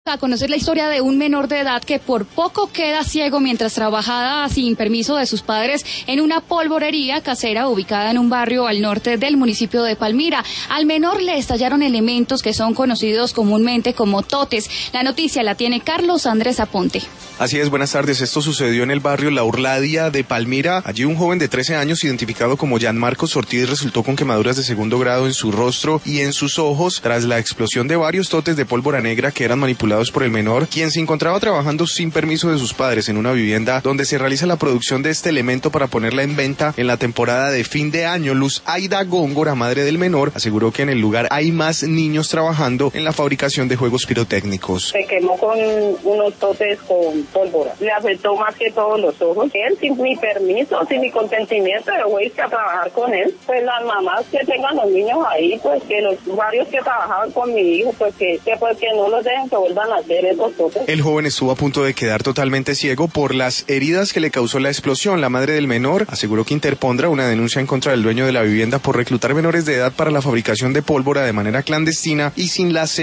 A conocer la historia de un menor de edad que por poco queda ciego mientras trabajaba sin permiso de sus padres en una polvorería casera ubicada en un barrio al norte del municipio de Palmira. Al menor le estallaron elementos que son conocidos comúnmente como totes. La noticia la tiene Carlos Andrés Aponte. Así es, buenas tardes. Esto sucedió en el barrio La Urladia de Palmira. Allí un joven de 13 años, identificado como Jan Marcos Ortiz, resultó con quemaduras de segundo grado en su rostro y en sus ojos tras la explosión de varios totes de pólvora negra que eran manipulados por el menor, quien se encontraba trabajando sin permiso de sus padres en una vivienda donde se realiza la producción de este elemento para ponerla en venta en la temporada de fin de año. Luz Aida Góngora, madre del menor, aseguró que en el lugar hay más niños trabajando en la fabricación de juegos pirotécnicos. Se quemó con unos totes con pólvora. Le afectó más que todos los ojos. Él, sin mi permiso, sin mi consentimiento, yo voy a trabajar con él. Pues las mamás que tengan los niños ahí, pues que los varios que trabajaban con mi hijo, pues que no los dejen que vuelvan a hacer esos totes. El joven estuvo a punto de quedar totalmente ciego por las heridas que le causó la explosión. La madre del menor aseguró que interpondrá una denuncia en contra del dueño de la vivienda por reclutar menores de edad para la fabricación de pólvora de manera clandestina y sin la